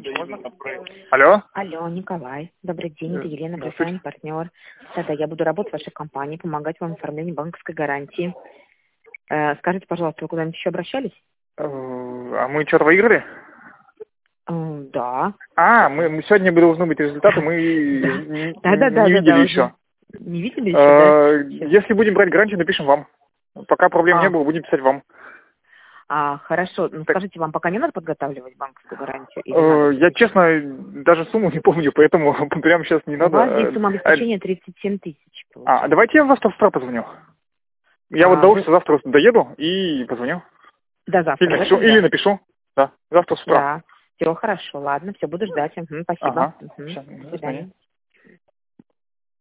Можно? Алло? Алло, Николай. Добрый день, это Елена Здравствуйте. Брюсань, партнер. Да, я буду работать в вашей компании, помогать вам в оформлении банковской гарантии. Скажите, пожалуйста, вы куда-нибудь еще обращались? А мы что-то выиграли? Да. Мы сегодня должны быть результаты, мы не видели еще. Не видели еще, да? Если будем брать гарантию, напишем вам. Пока проблем не было, будем писать вам. Хорошо. Ну, скажите, вам пока не надо подготавливать банковскую гарантию? Или надо? Я, честно, даже сумму не помню, поэтому прямо сейчас не надо. У вас здесь сумма обеспечения 37 тысяч. Давайте я в завтра позвоню. Я вот до офиса завтра доеду и позвоню. До завтра. Или напишу. Да, завтра с утра. Да. Все хорошо, ладно, все, буду ждать. Спасибо. Ага. До свидания.